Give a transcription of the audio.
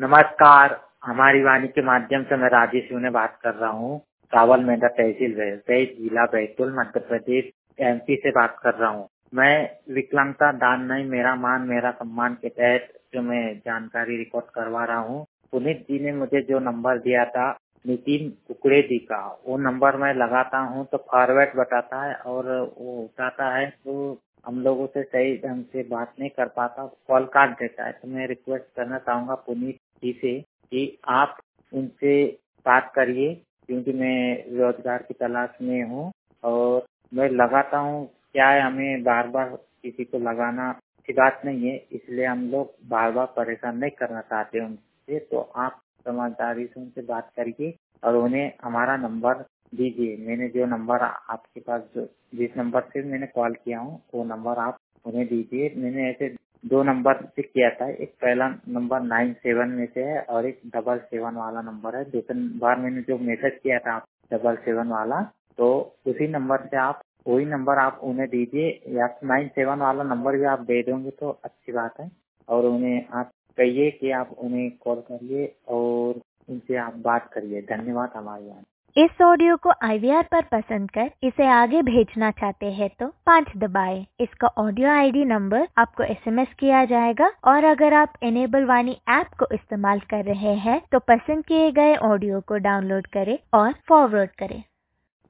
नमस्कार। हमारी वाणी के माध्यम से मैं राजेश सिंह बात कर रहा हूँ। कावल मेंढा तहसील रईसई, जिला बैतूल, मध्य प्रदेश, एमपी से बात कर रहा हूँ। मैं विकलांगता दान नहीं मेरा मान मेरा सम्मान के तहत जो मैं जानकारी रिकॉर्ड करवा रहा हूँ। पुनीत जी ने मुझे जो नंबर दिया था नितिन कुकड़े जी का, वो नंबर मैं लगाता हूँ तो फॉरवर्ड बताता है और वो उठाता है तो हम लोगों से सही ढंग से बात नहीं कर पाता, कॉल काट देता है। तो मैं रिक्वेस्ट करना चाहूँगा पुनीत जी से कि आप उनसे बात करिए, क्योंकि मैं रोजगार की तलाश में हूँ और मैं लगाता हूँ। क्या है, हमें बार बार किसी को लगाना अच्छी बात नहीं है, इसलिए हम लोग बार बार परेशान नहीं करना चाहते उनसे। तो आप समझदारी से उनसे बात करिए और उन्हें हमारा नंबर दीजिए। मैंने जो नंबर आपके पास जो जिस नंबर से मैंने कॉल किया हूँ वो नंबर आप उन्हें दीजिए। मैंने ऐसे 2 नंबर से किया था, एक पहला नंबर 97 में से है और एक 777 वाला नंबर है। 2-3 बार मैंने जो मैसेज किया था 777 वाला, तो उसी नंबर से आप वही नंबर आप उन्हें दीजिए, या 97 वाला नंबर भी आप दे दोगे तो अच्छी बात है। और उन्हें आप कहिए कि आप उन्हें कॉल करिए और उनसे आप बात करिए। धन्यवाद। हमारे यहाँ इस ऑडियो को IVR पर पसंद कर इसे आगे भेजना चाहते हैं तो 5 दबाएं। इसका ऑडियो ID नंबर आपको SMS किया जाएगा और अगर आप इनेबल वाणी ऐप को इस्तेमाल कर रहे हैं तो पसंद किए गए ऑडियो को डाउनलोड करें और फॉरवर्ड करें।